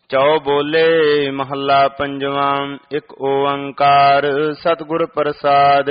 ਚੌ ਬੋਲੇ ਮਹੱਲਾ ਪੰਜਵਾਂ। ਇੱਕ ਓੰਕਾਰ ਸਤਿਗੁਰ ਪ੍ਰਸਾਦ।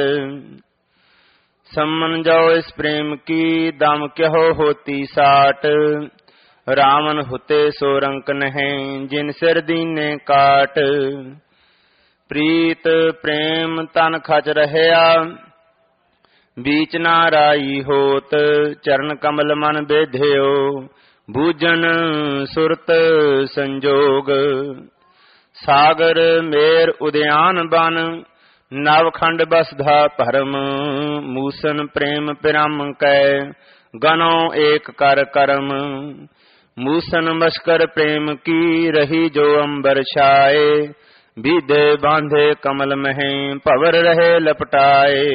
ਸੰਮਨ ਜਾਓ ਇਸ ਪ੍ਰੇਮ ਕੀ ਦਮ ਕਿਹੋ ਹੋਤੀ ਸਾਟ। ਰਾਵਨ ਹੁਤੇ ਸੋ ਰੰਕ ਨਹੀਂ ਜਿਨ ਸਿਰ ਦੀਨੇ ਕਾਟ। ਪ੍ਰੀਤ ਪ੍ਰੇਮ ਤਨ ਖਚ ਰਹਿਆ ਬੀਚ ਨਾ ਰਾਈ ਹੋਤ। ਚਰਨ ਕਮਲ ਮਨ ਬੇਧਿਓ ਬੂਝਨ ਸੁਰਤ ਸੰਜੋਗ। ਸਾਗਰ ਮੇਰ ਉਦਿਆਨ ਬਨ ਨਵਖੰਡ ਬਸਧਾ ਭਰਮ। ਮੂਸਨ ਪ੍ਰੇਮ ਪਿਰਮ ਕੈ ਗਨੋ ਏਕ ਕਰ ਕਰਮ। ਮੂਸਨ ਮਸ਼ਕਰ ਪ੍ਰੇਮ ਕੀ ਰਹੀ ਜੋ ਅੰਬਰ ਛਾਏ। ਬੀਧੇ ਬਾਂਧੇ ਕਮਲ ਮਹਿ ਭਵਰ ਰਹੇ ਲਪਟਾਏ।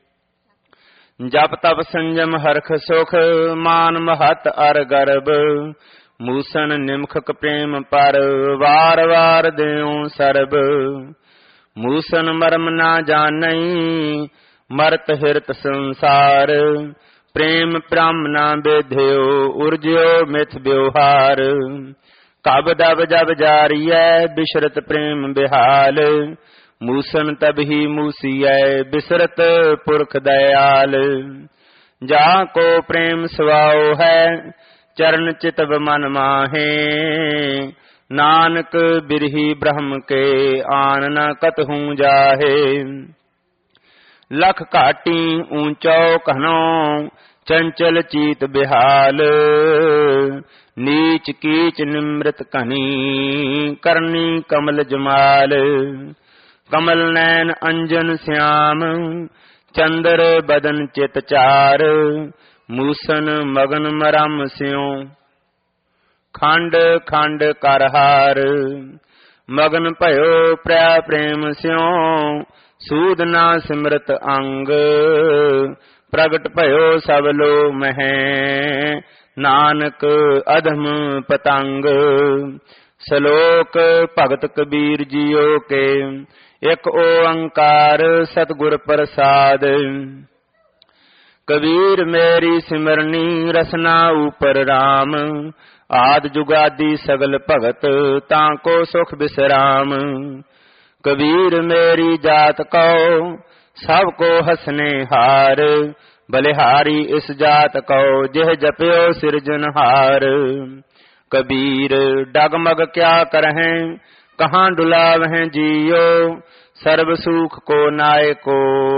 ਜਪ ਤਪ ਸੰਜਮ ਹਰਖ ਸੁਖ ਮਾਨ ਮਹਤ ਅਰ ਗਰਬ। ਮੂਸਨ ਨਿਮਖਕ ਪ੍ਰੇਮ ਪਰ ਵਾਰ ਵਾਰ ਦਿਉ ਸਰਬ। ਮੂਸਨ ਮਰਮ ਨਾ ਜਾਣਈ ਮਰਤ ਹਿਰਤ ਸੰਸਾਰ। ਪ੍ਰੇਮ ਭ੍ਰਮ ਨਾ ਬੇਧਿਓ ਉਰਜਿਓ ਮਿਥ ਵਿਵਹਾਰ। ਕਬ ਦਬ ਜਬ ਜਾਰੀਐ ਬਿਸ਼ਰਤ ਪ੍ਰੇਮ ਬਿਹਾਲ। ਮੂਸਨ ਤਬਹੀ ਮੂਸੀਐ ਬਿਸਰਤ ਪੁਰਖ ਦਇਆਲ। ਜਾ ਕੋ ਪ੍ਰੇਮ ਸਵਾਉ ਹੈ ਚਰਨ ਚਿਤਵ ਮਨ ਮਾਹੇ। ਨਾਨਕ ਬਿਰਹੀ ਬ੍ਰਹਮ ਕੇ ਆਨ ਨ ਕਤਹੂ ਜਾਹੇ। ਲਖ ਘਾਟੀ ਊਂਚੋ ਘਨੋ ਚੰਚਲ ਚੀਤ ਬਿਹਾਲ। ਨੀਚ ਕੀਚ ਨਿਮ੍ਰਿਤ ਘਨੀ ਕਰਨੀ ਕਮਲ ਜਮਾਲ। ਕਮਲ ਨੈਨ ਅੰਜਨ ਸਿਆਮ ਚੰਦਰ ਬਦਨ ਚਿਤ ਚਾਰ। ਮੂਸਨ ਮਗਨ ਮਰਮ ਸਿਉ ਖੰਡ ਖੰਡ ਕਰ ਹਾਰ। ਮਗਨ ਭਇਓ ਪ੍ਰਿਆ ਪ੍ਰੇਮ ਸਿਉ ਸੂਦ ਨਾ ਸਿਮਰਤ ਅੰਗ। ਪ੍ਰਗਟ ਭਇਓ ਸਭ ਲੋ ਮਹਿ ਨਾਨਕ ਅਧਮ ਪਤੰਗ। ਸ਼ਲੋਕ ਭਗਤ ਕਬੀਰ ਜੀਓ ਕੇ ਇੱਕ ਓੰਕਾਰ ਸਤਿਗੁਰ ਪ੍ਰਸਾਦ। ਕਬੀਰ ਮੇਰੀ ਸਿਮਰਨੀ ਰਸਨਾ ਉਪਰ ਰਾਮ। ਆਦ ਜੁਗਾਦੀ ਸਗਲ ਭਗਤ ਤਾਂ ਕੋ ਸੁਖ ਬਿਸਰਾਮ। ਕਬੀਰ ਮੇਰੀ ਜਾਤ ਕਉ ਸਭ ਕੋ ਹਸਨੇ ਹਾਰ। ਬਲਿਹਾਰੀ ਇਸ ਜਾਤ ਕਉ ਜਿਹ ਜਪਿਓ ਸਿਰਜਨਹਾਰ। ਕਬੀਰ ਡਗਮਗ ਕਿਆ ਕਰਹਿ ਕਹਾਂ ਡੁਲਾਵਹਿ ਜੀਓ। ਸਰਬ ਸੁਖ ਕੋ ਨਾਇਕੋ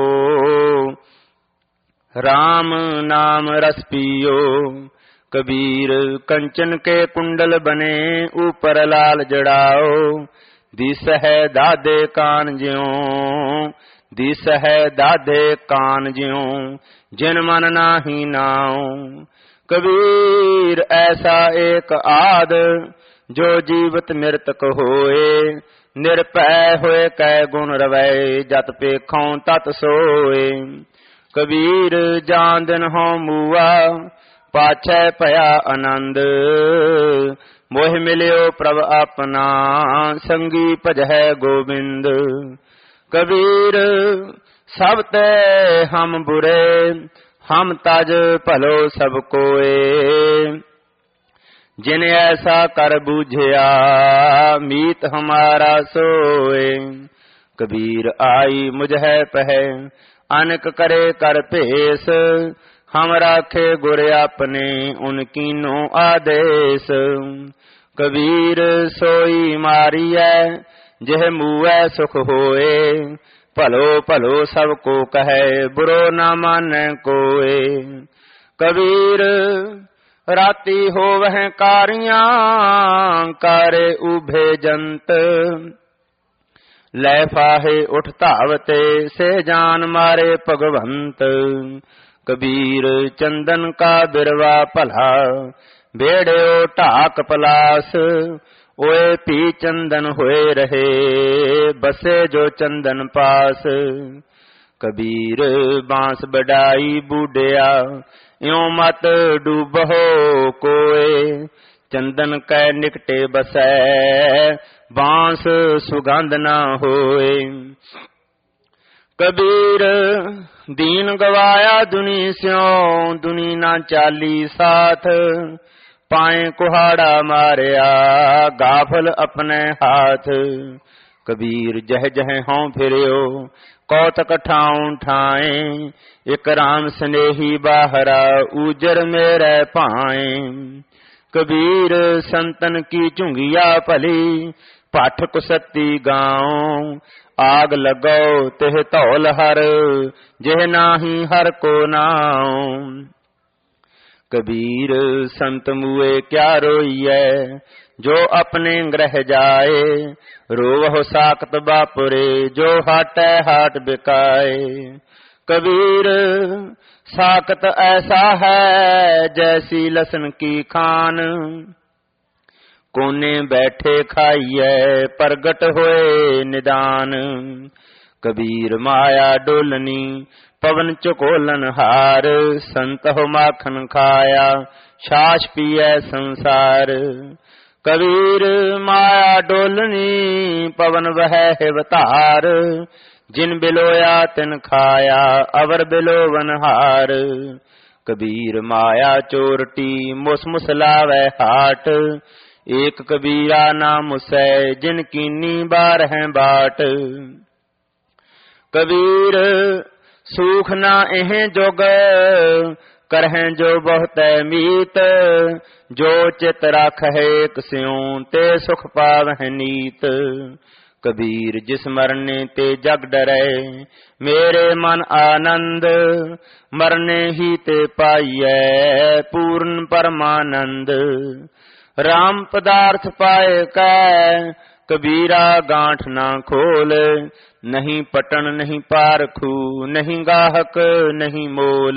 ਰਾਮ ਨਾਮ ਰਸ ਪੀਓ। ਕਬੀਰ ਕੰਚਨ ਕੇ ਕੁੰਡਲ ਬਨੇ ਉਪਰ ਲਾਲ ਜੜਾਓ। ਦਿਸ ਹੈ ਦਾਦੇ ਕਾਨ ਜਿਉ ਦਿਸ ਹੈ ਦਾਦੇ ਕਾਨ ਜਿਉ ਜਿਨ ਮਨ ਨਾਹੀ ਨਾਉ। ਕਬੀਰ ਐਸਾ ਏਕ ਆਦ ਜੋ ਜੀਵਤ ਮਿਰਤਕ ਹੋਏ। ਨਿਰਭੈ ਹੋਏ ਕੈ ਗੁਣ ਰਵੈ ਜਤ ਪੇਖੋਂ ਤਤ ਸੋਏ। ਕਬੀਰ ਜਾਨ ਦਿਨ ਹੋ ਮੂਆ ਪਾਛੈ ਭਇਆ ਆਨੰਦ। ਮੋਹ ਮਿਲਿਓ ਪ੍ਰਭ ਆਪਣਾ ਸੰਗੀ ਭਜੈ ਗੋਬਿੰਦ। ਕਬੀਰ ਸਭ ਤੇ ਹਮ ਬੁਰੇ ਹਮ ਤਜ ਭਲੋ ਸਭ ਕੋਏ। ਜਿਨ ਐਸਾ ਕਰ ਬੂਝਿਆ ਮੀਤ ਹਮਾਰਾ ਸੋਏ। ਕਬੀਰ ਆਈ ਮੁਝੈ ਪਹਿ ਅਨਕ ਕਰੇ ਕਰ ਭੇਸ। ਹਮ ਰਾਖੇ ਗੁਰ ਆਪਣੇ ਉਨ ਕੀਨੋ ਆਦੇਸ। ਕਬੀਰ ਸੋਈ ਮਾਰੀਐ ਜਿਹ ਮੂਐ ਸੁਖ ਹੋਏ। ਭਲੋ ਭਲੋ ਸਭ ਕੋ ਕਹੈ ਬੁਰੋ ਨਾ ਮਾਨੈ ਕੋਏ। ਕਬੀਰ ਰਾਤੀ ਹੋਵਹਿ ਕਾਰੀਆਂ ਕਾਰੇ ਉਭੇ ਜੰਤ। ਲੈ ਫਾਹੇ ਉਠ ਧਾਵਤੇ ਸੇ ਜਾਨ ਮਾਰੇ ਭਗਵੰਤ। ਕਬੀਰ ਚੰਦਨ ਕਾ ਬਿਰਵਾ ਭਲਾ ਬੇੜਿਓ ਢਾਕ ਪਲਾਸ। ਓਏ ਭੀ ਚੰਦਨ ਹੋਏ ਰਹੇ ਬਸੇ ਜੋ ਚੰਦਨ ਪਾਸ। ਕਬੀਰ ਬਾਂਸ ਬਡਾਈ ਬੂਡਿਆ ਇਉ ਮਤ ਡੂਬਹੁ ਕੋਏ। ਚੰਦਨ ਕੈ ਨਿਕਟੇ ਬਸੈ ਬਾਂਸ ਸੁਗੰਧ ਨਾ ਹੋਏ। ਕਬੀਰ ਦੀਨ ਗਵਾਇਆ ਦੁਨੀ ਸਿਉ ਦੁਨੀ ਨਾ ਚਾਲੀ ਸਾਥ। पाए कुहाड़ा मारिया गाफल अपने हाथ। कबीर जह जह हों फिरियो कौतक ठाऊं ठाए, एक राम स्नेही बाहरा ऊजर मेरे पाए। कबीर संतन की चुंगिया भली पाठ कुसती गाँव, आग लगो तेह तौल हर जेह नाही हर को नाम। कबीर संत मुए क्या रोइए जो अपने ग्रह जाए, रोवह साकत बापुरे जो हाटै हाट बिकाए। कबीर साकत ऐसा है जैसी लसन की खान, कोने बैठे खाइए प्रगट होए निदान। कबीर माया डोलनी पवन चकोलन हार, संत हो माखन खाया छाछ पिए संसार। कबीर माया डोलनी पवन वह हिवतार, जिन बिलोया तिन खाया अवर बिलोवन हार। कबीर माया चोरटी मुस मुसलावे हाट, एक कबीरा नाम मुसै जिन कीनी बारह बाट। कबीर सूख ना एह जोग करहें जो बहुत मीत, जो चित राखै स्यों ते सुख पावह नीत। कबीर जिस मरने ते जग डरै मेरे मन आनंद, मरने ही ते पाइयै पूर्ण परमानंद। राम पदार्थ पाए कै कबीरा गांठ ना खोल, नहीं पटन नहीं पारखू नहीं गाहक नहीं मोल।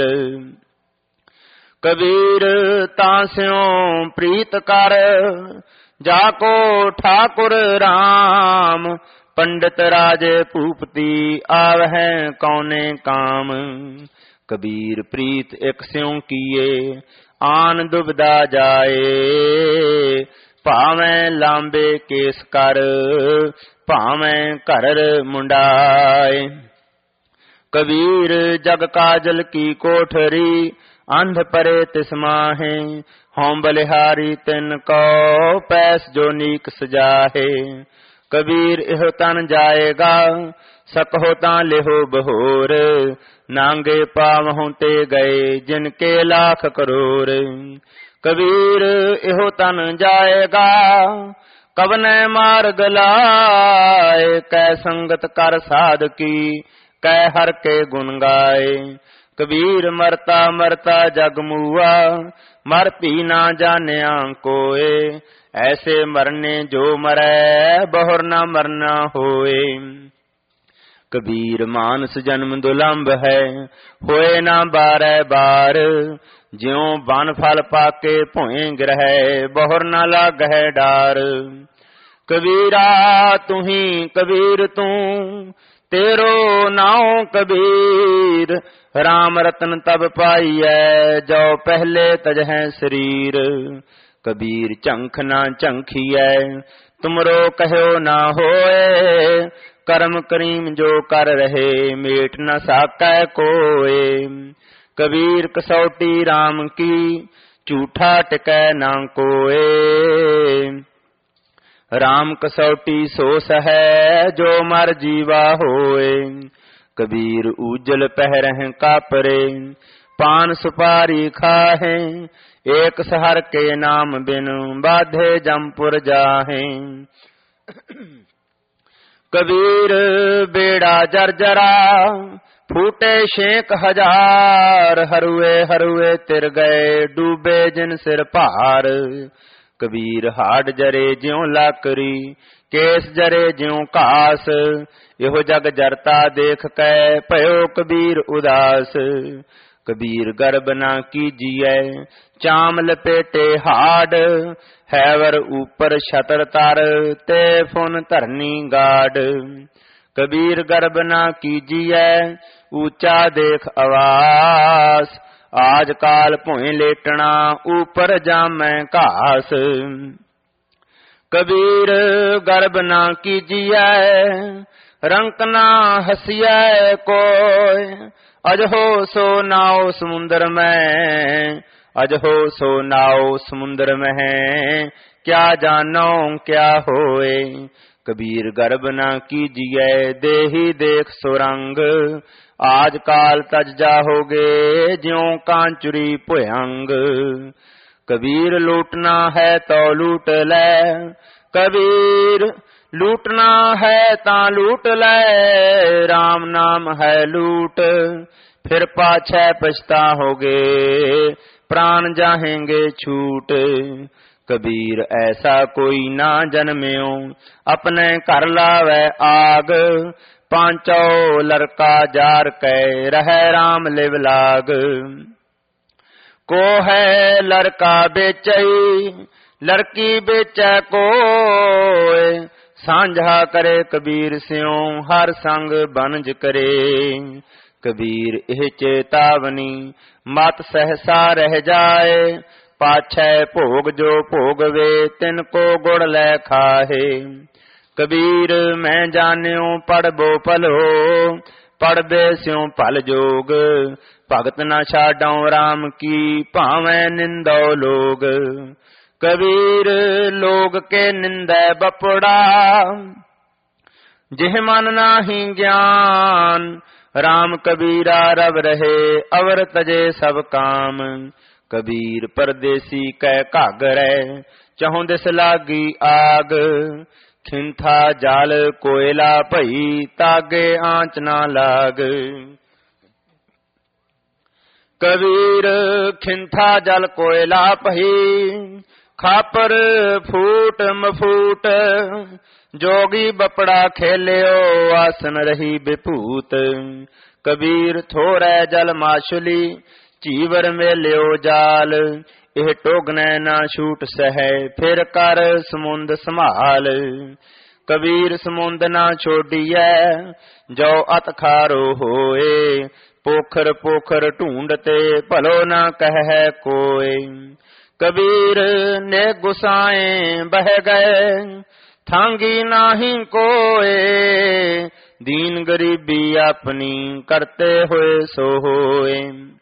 कबीर तास्यों प्रीत कर जाको ठाकुर राम, पंडित राजे भूपति आवहै कौने काम। कबीर प्रीत एक स्यों किए आन दुबदा जाए, भावें लांबे केस कर भावें घर मुंडाए। कबीर जग काजल की कोठरी अंध परे तिस माहे, हों बलिहारी तिन को पैस जो नीक सजाहे। कबीर इह तन जाएगा सकहो तां लिहो बहोर, नांगे पावहों ते गए जिनके लाख करोड़। कबीर इहो तन जाएगा कवने मार्ग लाए, कै संगत कर साध की कै हर के गुण गाए। कबीर मरता मरता जग मुआ, मर भी ना जानिया कोय, ऐसे मरने जो मरै बहुर न मरना होए। कबीर मानस जन्म दुलंभ है होए ना बारह बार, ज्यों बन फल पाके भोए ग्रह बहुर न लागै डार। कबीरा तू ही कबीर तू तेरो नाओ कबीर, राम रतन तब पाइयै जो पहले तजह शरीर। कबीर चंख ना चंखियै तुमरो कहो ना होए, कर्म करीम जो कर रहे मेट न साकै कोय। कबीर कसौटी राम की झूठा टिकै ना कोय, राम कसौटी सो सहे जो मर जीवा होए। कबीर उजल पहरह कापरे पान सुपारी खाहे, एक सहर के नाम बिन बाधे जमपुर जाहे। कबीर बेड़ा जर्जरा फूटे 6,000, हरुए हरुए तिर गए डूबे जिन सिर भार। कबीर हाड जरे ज्यों लाकरी केस जरे ज्यों कास, इहो जग जरता देख कै भयो कबीर उदास। कबीर गर्भ ना कीजिए चाम लपेटे हाड, हैवर ऊपर छतर तर ते फुन धरनी गाड। कबीर गर्भ ना कीजिए ऊंचा देख आवास, आज काल भोए लेटना ऊपर जामै घास। कबीर गर्भ ना कीजिए रंक ना हसिए कोय, अजहो सो नाओ समुंदर में अजहो सो नाओ समुंदर में, क्या जानो क्या होए। कबीर गर्भ न कीजिए देही देख सुरंग, आज काल तज जाहोगे ज्यों कांचुरी भुयंग। कबीर लूटना है तो लूट ले, कबीर लूटना है ता लूट ले, राम नाम है लूट फिर पाछे पछताओगे, प्राण जाहेंगे छूट। कबीर ऐसा कोई ना जन्म्यो, अपने घर लावे आग, पांचो लड़का जार कै रहे राम लिव लाग। को है लड़का बेचई लड़की बेचे कोय, सांझा करे कबीर स्यों हर संग बनज करे। कबीर एह चेतावनी मत सहसा रह जाए, पाछे भोग जो भोगवे तिनको गुड़ लै खाहे। कबीर मैं जान्यो पढ़बो पलो, पढ़बे स्यों पल जोग, भगत न छाडौ राम की भावें निंदो लोग। कबीर लोग के निंदै बपड़ा, जिह मन नाही ज्ञान, राम कबीरा रब रहे अवर तजे सब काम। कबीर परदेसी कै घागरै, चहुं दिस लागी आग, खिंथा जाल कोयला भई तागे आंच ना लाग। कबीर खिंथा जल कोयला भई, खापर फूट मफूट, जोगी बपड़ा खेलियो आसन रही बिभूत। कबीर थोरै जल माछुली, चीवर मेलियो जाल, एह टोगने ना छूट सहे फिर कर समुंद संभाल। कबीर समुंद ना छोड़िए जो अत खारो होए, पोखर पोखर ढूंढते भलो ना कह कोय। कबीर ने गुसाए बह गए थांगी नाही कोय, दीन गरीबी अपनी करते हुए सो होए।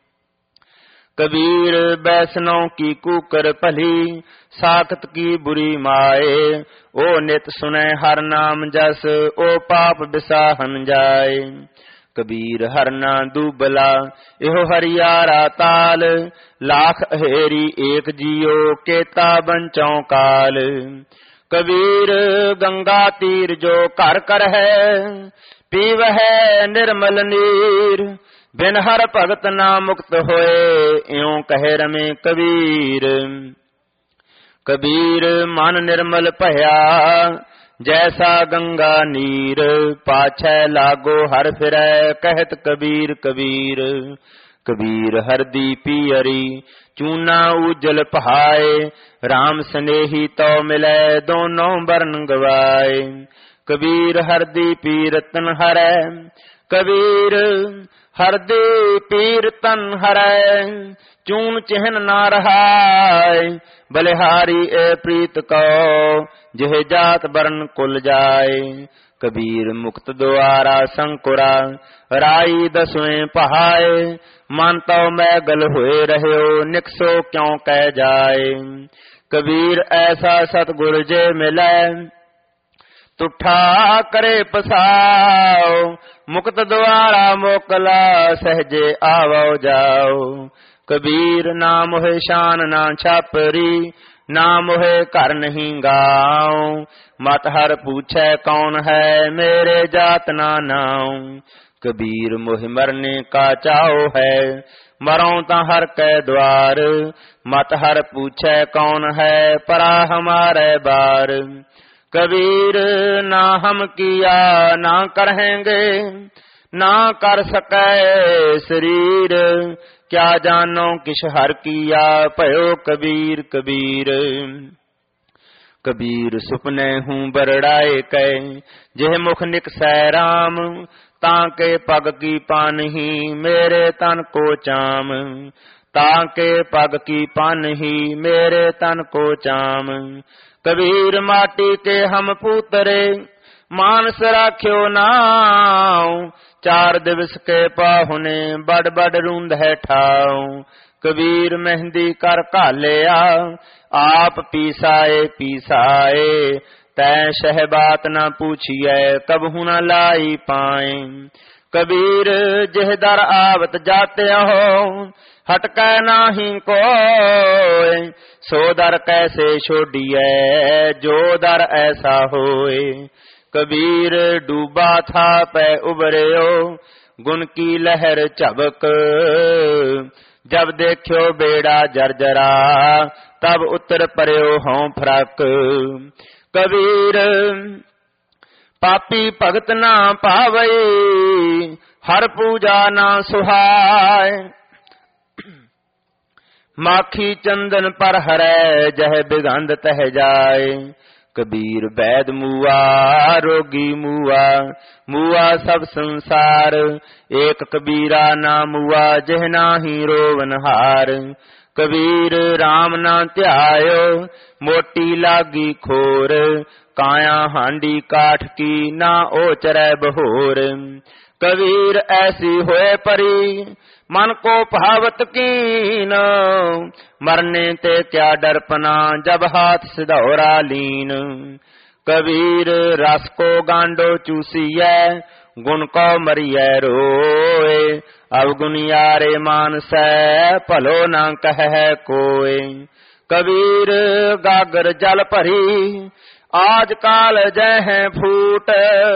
कबीर बैसनों की कुकर भली, साखत की बुरी माए, ओ नित सुने हर नाम जस, ओ पाप बिसाहन जाए। कबीर हर ना दुबला एहो हरियारा ताल, लाख अहेरी एक जियो केता बंचौ काल। कबीर गंगा तीर जो कर कर है, पीवह निर्मल नीर, बिन हर भगत ना मुक्त होए, इयों कहे रमे कबीर। कबीर मन निर्मल भया जैसा गंगा नीर, पाछै लागो हर फिरै कहत कबीर कबीर। कबीर हरदी पियरी चूना उजल पहाए, राम स्नेही तो मिलै दोनों बरन गवाए। कबीर हरदी पीर तन हरै, कबीर हरदी पीर तन हरै, चून चिन्ह ना रहाय। बलिहारी ए प्रीत को जिह जात बरन कुल जाए। कबीर मुक्त द्वारा संकुरा राई दसवें पहाए, मन तो मैगल हुए रहो निकसो क्यों कह जाए। कबीर ऐसा सतगुर जे मिलै तुठा करे पसाओ, मुक्त द्वारा मोकला सहजे आवो जाओ। कबीर ना मोहे शान ना छापरी, ना मोहे कर नहीं गाओ। मत हर पूछे कौन है मेरे जात ना नाऊ। कबीर मोहि मरने का चाओ है, मरो ता हर के द्वार। मत हर पूछे कौन है परा हमारे बार। कबीर ना हम किया ना करेंगे, ना कर सके शरीर। क्या जानो किस हर किया भयो कबीर कबीर। कबीर सुपने हूँ बरड़ाए कै, जेह मुख निकसै राम। ताके पग की पानही मेरे तन को चाम। ताके पग की पानही मेरे तन को चाम। कबीर माटी के हम पूतरे, मानस राख्यो नाऊ। 4 दिवस के पाहुने बड़ बड़ रूंद है ठाऊ। ਕਬੀਰ ਮਹਿੰਦੀ ਕਰ ਘਾਲਿਆ, ਆਪ ਪੀਸਾਏ ਪੀਸਾਏ, ਤੈ ਸ਼ਹਿਬਾਤ ਨਾ ਪੂਛੀਐ, ਕਬਹੂ ਨਾ ਲਾਈ ਪਾਏ। ਕਬੀਰ ਜਿਹ ਦਰ ਆਵਤ ਜਾਤਿਓ, ਹਟਕੈ ਨਾਹੀ ਕੋਇ, ਸੋ ਦਰ ਕੈਸੇ ਛੋਡੀਐ, ਜੋ ਦਰ ਐਸਾ ਹੋਏ। ਕਬੀਰ ਡੂਬਾ ਥਾ ਪੈ ਉਬਰਿਓ, ਗੁਣ ਕੀ ਲਹਿਰ ਝਬਕ, ਜਬ ਦੇਖਿਓ ਬੇੜਾ ਜਰਜਰਾ, ਤਬ ਉਤਰ ਪਰਿਓ ਹਉ ਫਰਕ। ਕਬੀਰ ਪਾਪੀ ਭਗਤ ਨਾ ਭਾਵਈ, ਹਰ ਪੂਜਾ ਨਾ ਸੁਹਾਏ। ਮਾਖੀ ਚੰਦਨ ਪਰ ਹਰੈ, ਜਹ ਬਿਗੰਧ ਤਹ ਜਾਏ। ਕਬੀਰ ਬੈਦ ਮੂਆ ਰੋਗੀ ਮੂਆ, ਮੂਆ ਸਭ ਸੰਸਾਰ, ਏਕ ਕਬੀਰਾ ਨਾ ਮੂਆ, ਜਿਹ ਨਾਹੀ ਰੋਵਨ ਹਾਰ। ਕਬੀਰ ਰਾਮ ਨਾ ਧਿਆਇਓ, ਮੋਟੀ ਲਾਗੀ ਖੋਰ, ਕਾਇਆ ਹਾਂਡੀ ਕਾਠ ਕੀ, ਨਾ ਓਚਰੈ ਬਹੋਰ। ਕਬੀਰ ਐਸੀ ਹੋਏ ਪਰੀ, ਮਨ ਕੋ ਭਾਵਤ कीन, मरने ते क्या डरपना, जब हाथ सिधौरा लीन। कबीर रस को गांडो चूसिए, गुण को मरिए रोए, अवगुण यारे मानसै, भलो ना कह कोय। कबीर गागर जल भरी, आज काल जह फूट,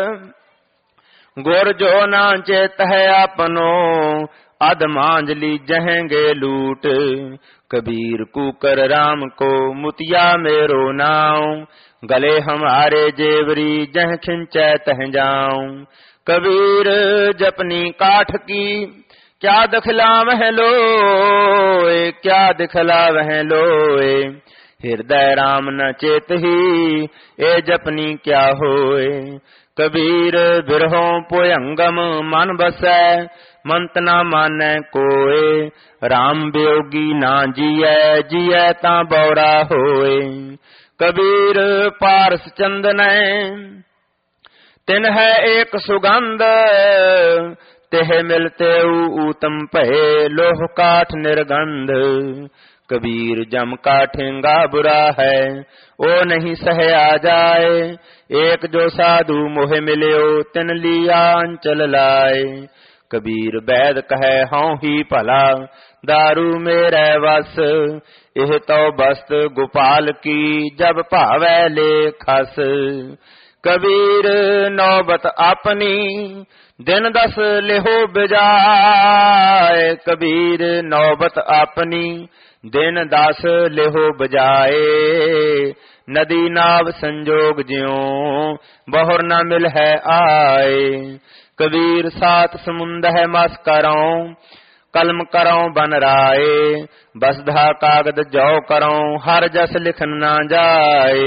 गुर जो ना चेत है अपनो, अध मांझली जहेंगे लूट। कबीर कुकर राम को मुतिया मेरो नाव, गले हमारे जेवरी जह खिंचै तह जाऊं। कबीर जपनी काठ की, क्या दिखलावह लोए, क्या दिखलावह लोए। हृदय राम न चेत ही, ए जपनी क्या होए। कबीर बिरहों पोयंगम मन बसै, मंत ना मानै कोय। राम वियोगी ना जियै, जियै तां बौरा होए। कबीर पारस चंदन तिन है एक सुगंध, तेह मिलते ऊतम भये, लोह काठ निर्गंध। कबीर जम का ठेंगा बुरा है, ओ नहीं सहया जाए। एक जो साधु मोह मिल्यो, तिन लिया अंचल लाए। कबीर वैद कहे हूँ ही भला, दारू मेरे वस। एह तो बस्त गोपाल की, जब भावै ले खस। कबीर नौबत अपनी, दिन 10 लेहो बजाए। कबीर नौबत अपनी, दिन 10 लेहो बजाए। नदी नाव संजोग ज्यों, बहुर न मिल है आए। कबीर 7 समुंद है मस करो, कलम करो बन राए। बसधा कागद जौ करो, हर जस लिखन ना जाए।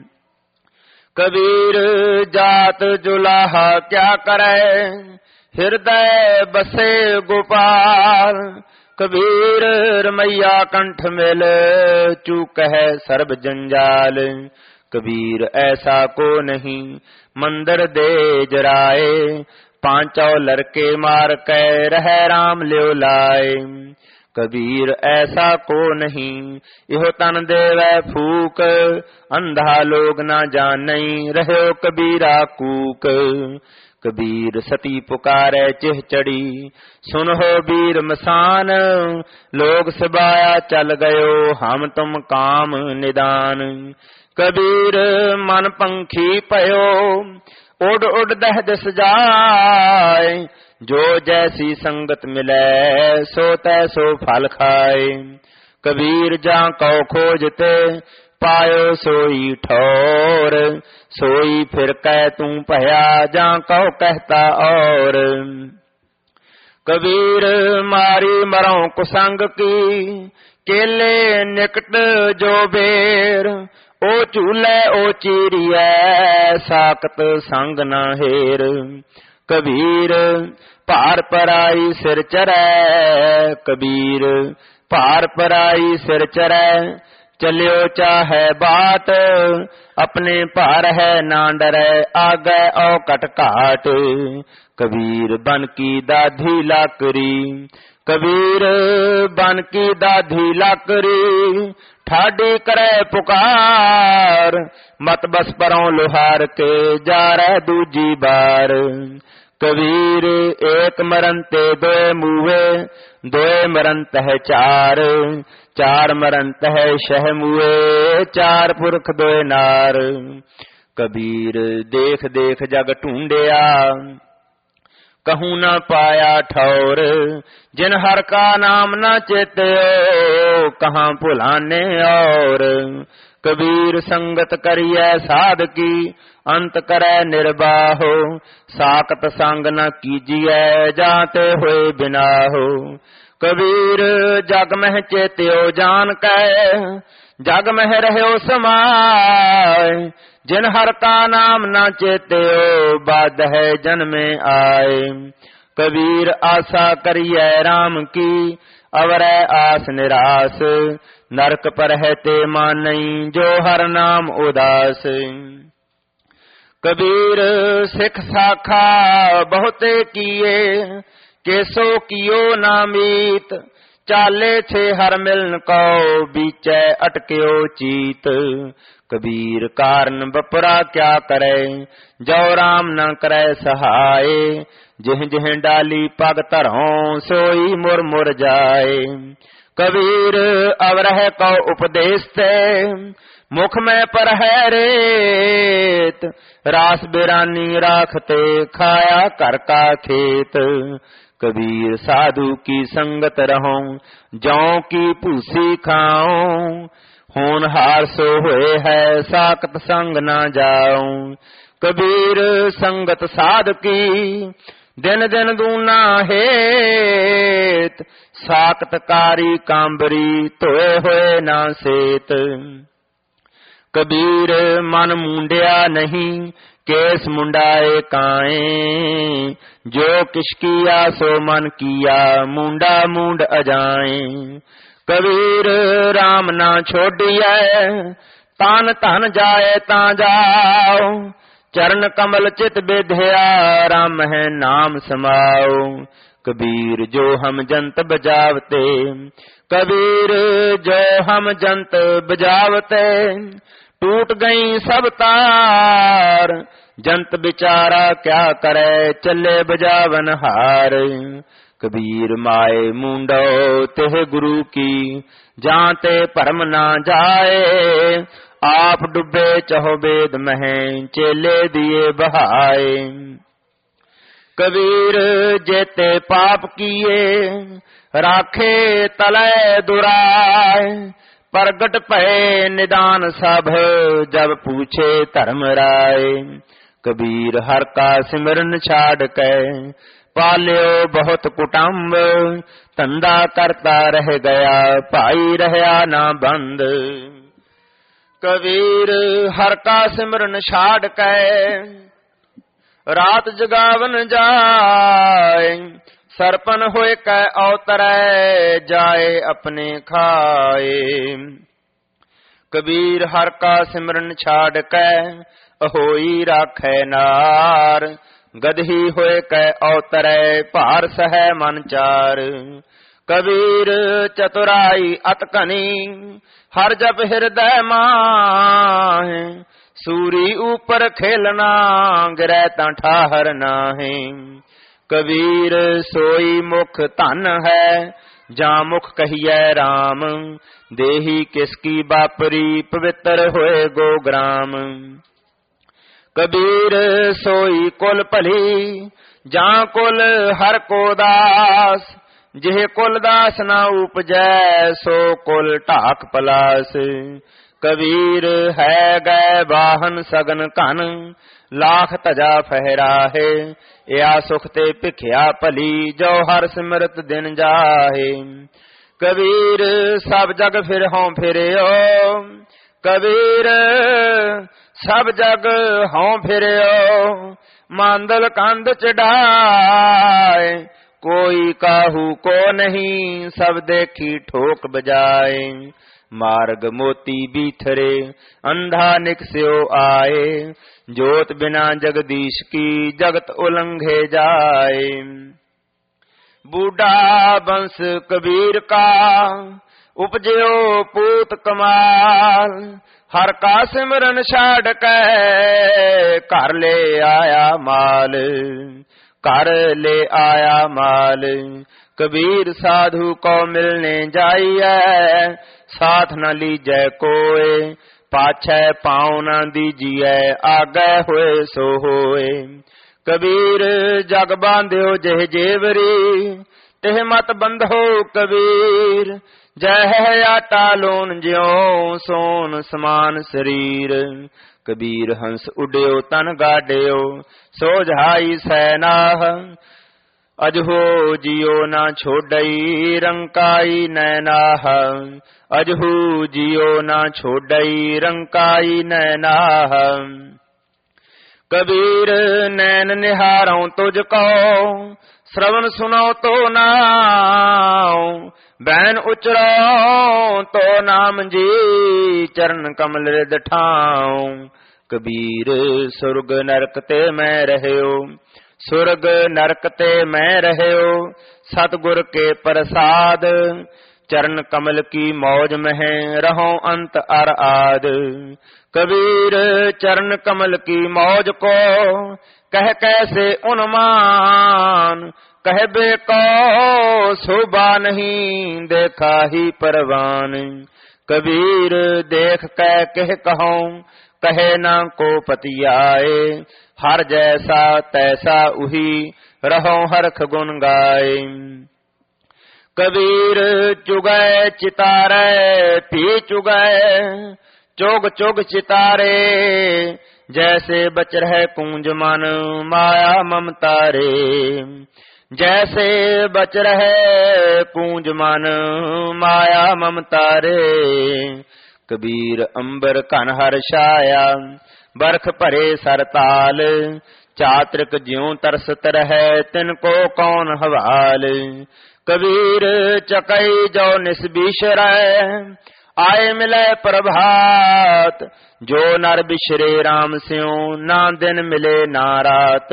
कबीर जात जुलाहा क्या करे, हृदय बसे गोपाल। कबीर रमैया कंठ मिल, चूक है सर्ब जंजाल। कबीर ऐसा को नहीं, मंदिर दे जराए। 5 लड़के मार के रह राम ल्यो लाए। कबीर ऐसा को नहीं, इहो तन देवै फूक। अंधा लोग ना जानै, रहो कबीरा कूक। कबीर सती पुकारे चिह चढ़ी, सुनहो वीर मसान। लोग सबाया चल गयो, हम तुम काम निदान। कबीर मन पंखी पयो, उड़ उड़ दह दिस जाए। जो जैसी संगत मिले, सो तैसो फल खाए। कबीर जा कौ खोजते, पायो सोई ठौर। सोई फिर कह तू भया, जा कौ कहता और। कबीर मारी मरो कुसंग की, केले निकट जो बेर। ओ झूले ओ चीरिया, साकत संग न हेर। कबीर भार पराई सिर चरै। कबीर भार पराई सिर चरै, चलियो चाहे बाट। अपने भार है ना डरै, आगे औ कट घाट। कबीर बन की दाधी लाकरी, कबीर बन की दाधी लाकरी, ठाडी करे पुकार, मत बस परों लोहार के, जा रह दूजी बार। कबीर एक मरनते दोए मुए, दोए मरनत है चार, चार मरनत है शह मुए, चार पुरख दोए नार। कबीर देख देख जग ढूंढिया, कहूँ न पाया ठौर, जिन हर का नाम न चेत्यो, कहाँ भुलाने और। कबीर संगत करिए साध की, अंत करे निर्बाहो, साकत संग न कीजिए, जाते हुए बिना हो। कबीर जग मह चेत्यो जान कै, जग मह रहो समाय, जिन हर का नाम न चेत्यो, बाद है जन्मे आए। कबीर आशा करिए राम की, अवरै आस निराश, नरक पर है ते मानई, जो हर नाम उदास। कबीर सिख शाखा बहुते किए, केसो कियो नामीत, चाले छे हर मिलन को, बीचे अटक्यो चीत। कबीर कारण बपरा क्या करे, जो राम न करे सहाय, जिह जिह डाली पग धरों, सोई मुर मुर जाए। कबीर अवरह को उपदेश ते, मुख में पर है रेत, रास बिरानी राखते, खाया कर का खेत। कबीर साधु की संगत रहो, जौ की भूसी खाऊं, होनहार सो होए है, साकत संग ना जाऊं। कबीर संगत साध की, दिन दिन दूना हेत, साकत कारी कांबरी, तोए होए ना सेत। कबीर मन मुंडिया नहीं, केस मुंडाए काए, जो किश किया सो मन किया, मुंडा मुंड अजाए। कबीर राम ना छोड़िए, तान धन जाए ता जाओ, चरण कमल चित विद्या, राम है नाम समाओ। कबीर जो हम जंत बजावते, कबीर जो हम जंत बजावते, टूट गई सब तार, जंत बिचारा क्या करे, चले बजावन हार। कबीर माए मुंडो तेह गुरु की, जाते परम ना जाए, आप डुबे चहो वेद मह, चेले दिए बहाए। कबीर जेते पाप किए, राखे तले दुराय, प्रगट भय निदान सब, जब पूछे धर्म राय। कबीर हर का सिमरन छाड़ के, पाल्यो बहुत कुटुंब, धंधा करता रह गया, भाई रहया ना बंद। कबीर हर का सिमरन छाड़ के, रात जगावन जाए, सरपन होए कै अवतरै, जाए अपने खाए। कबीर हर का सिमरन छाड़ कै, होई राखै नार, गदही होए कै अवतरै, भार सहै मन चार। कबीर चतुराई अतकनी, हर जप हृदय माहे, सूरी ऊपर खेलना, गिरै ता ठाहर नाहे। कबीर सोई मुख धन है, जा मुख कहिए राम, देही किसकी बापरी, पवित्र होए गोग्राम। कबीर सोई कुल भली, जा कुल हर को दास, जिह कुल दास न उपजै, सो कुल ढाक पलास। कबीर है गए वाहन सगन कन, लाख तजा फहराहे, या सुख ते भिखिया भली, जो हर सिमरत दिन जाहे। कबीर सब जग फिर हों फिरियो, कबीर सब जग हों फिरियो, मांदल कंध चढ़ाए, कोई काहू को नहीं, सब देखी ठोक बजाए। मार्ग मोती बीथरे, अंधा निकस्यो आए, जोत बिना जगदीश की, जगत उलंघे जाए। बूढ़ा बंस कबीर का, उपजयो पूत कमाल। हर का सिमरन छाड़ के घर ले आया माल, घर ले आया माल। कबीर साधु को मिलने जाइए, साथ न लीजै कोय। पाछै पाँव न दीजिए, आगे होए सो होए। कबीर जग बांध्यो जह जेवरी, तेह मत बंधो कबीर। जय आटा लोन ज्यों सोन समान शरीर। कबीर हंस उड्यो तन गाड्यो, सोझाई सैनाह। अजहो जियो ना छोड़ई, रंकाई नैनाह। अजहू जियो ना छोड़ई, रंकाई नैनाह। कबीर नैन निहारों तुझको, श्रवण सुनो तो नाओ। बैन उचरो तो नाम जी, चरण कमल रिद ठाऊं। कबीर सुरग नरक ते मैं रहयो, सुरग नरक ते मैं रहयो। सतगुर के प्रसाद, चरण कमल की मौज में रहो अंत अर आद। कबीर चरण कमल की मौज को, कह कैसे उन्मान। कहबे को शोभा नहीं, देखा ही परवान। कबीर देख कह कहूं, कहे ना को पतियाए। हर जैसा तैसा उही, रहो हरख गुन गाए। कबीर चुगै चितारे पी चुगै, चोग चोग चितारे। जैसे बच रहे कुंज मन, माया ममता रे। जैसे बच रहे कुंज मन, माया ममता रे। कबीर अंबर कन हर्षाया, बरख भरे सरताल। चात्रिक ज्यों तरसत रहे, तिनको कौन हवाल। कबीर चकई जो निस्बिषर, आए मिले प्रभात। जो नर बिशरे राम स्यों, ना दिन मिले ना रात।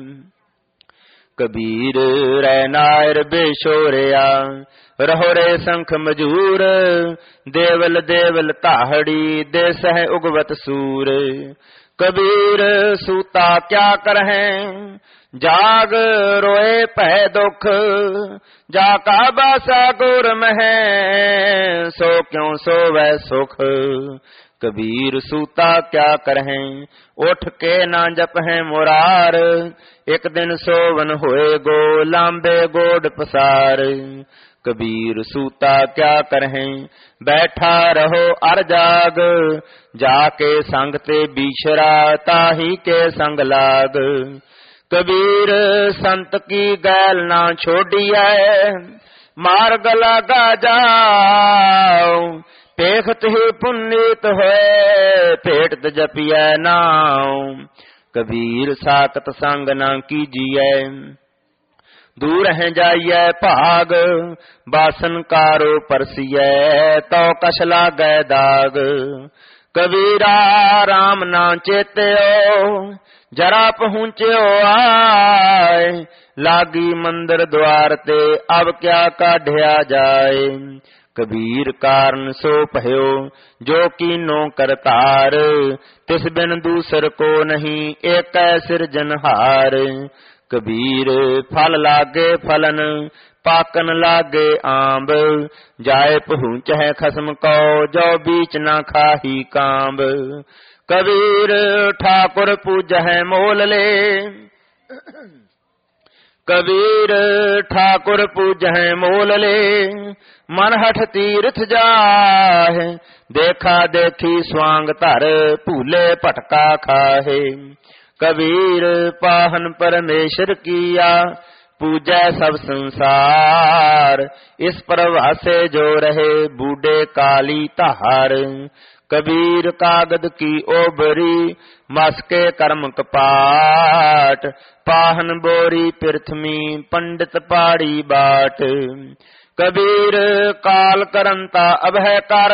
कबीर रै नायर बेशोरिया, रहो रे शंख मजूर। देवल देवल ताहड़ी, देस है उगवत सूर। कबीर सूता क्या करहें, जाग रोए पै दुख। जाका बासा गुर मह, सो क्यों सोवै सुख। कबीर सूता क्या करहें, उठ के ना जपहें मुरार। एक दिन सोवन होए गो, लांबे गोड पसार। कबीर सूता क्या करहें, बैठा रहो अर जाग। जाके संग ते बीशरा, ताही के संग लाग। कबीर संत की गैल ना छोड़िए, मार्ग लगा जाओ। पेखत ही पुनीत होए, पेटत जपिए नाउ। कबीर साकत संग ना कीजिए, दूर है जाइए भाग। बासन कारो परसिए, तो कश लागै दाग। कबीरा राम ना चेत्यो, जरा पहुँच्यो आए। लागी मंदिर द्वार ते, अब क्या काढ़िया जाए। कबीर कारण सो भयो, जो कीनो करतार। तिस बिन दूसर को नहीं, एक सिरजनहार। कबीर फल लागे फलन, पाकन लागे आंब। जाए पहुँच है खसम को, जो बीच ना खाही कांब। कबीर ठाकुर पूज है मोल ले, कबीर ठाकुर पूज है मोल ले। मन हठ तीर्थ जाहे, देखा देखी स्वांग धर। भूले भटका खाहे, कबीर पाहन परमेश्वर किया। पूजै सब संसार, इस प्रवासे जो रहे बूढ़े काली धार। कबीर कागद की ओबरी, मस्के कर्म कपाट। पाहन बोरी पृथ्वी, पंडित पाड़ी बाट। कबीर काल करंता अभय कर,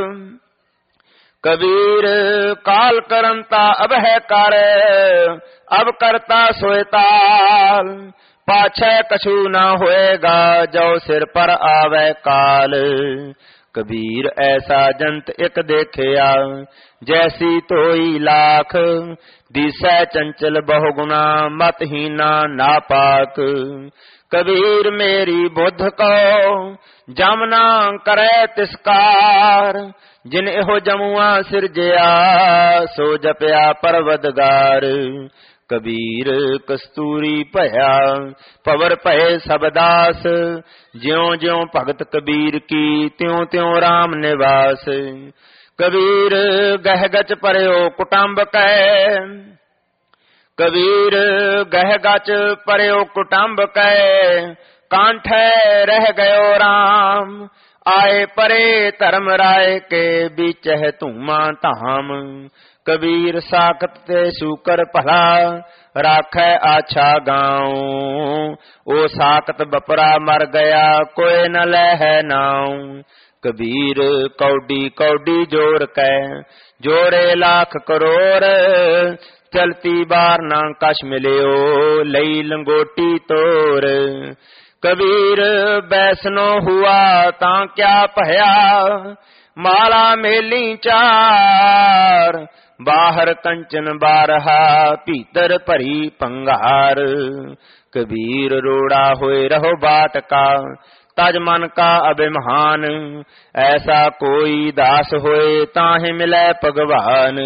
कबीर काल करंता अभय कर। अब करता सोयताल, पाछै कछु न होएगा, जो सिर पर आवे काल। कबीर ऐसा जंत एक देखिया, जैसी तोई लाख। दिसै चंचल बहुगुना, मतहीना नापाक। कबीर मेरी बुद्ध को, जमना करे तिसकार। जिन एहो जमुआ सिरजया, सो जपया परवदगार। कबीर कस्तूरी भया, पवर भये सब दास। ज्यों ज्यों भगत कबीर की, त्यों त्यों राम निवास। कबीर गहगच परयो कुटुंब कै, कबीर गहगच परयो कुटुंब कै। कांठै रह गयो राम, आए परे धर्म राय के। बीचह धूमा धाम, कबीर साखत ते शूकर भला। राखै आछा गाँव, ओ साखत बपरा मर गया। कोई न लहै नाऊ। कबीर कौडी कौडी जोर कै, जोड़े लाख करोड़। चलती बार ना कछ मिलियो, लई लंगोटी तोर। कबीर बैसनो हुआ तां क्या भया, माला मेली चार। बाहर कंचन बारहा, भीतर भरी पंगार। कबीर रोड़ा होए रहो बाट का, तज मन का अभिमान। ऐसा कोई दास होए, ताहि मिले भगवान।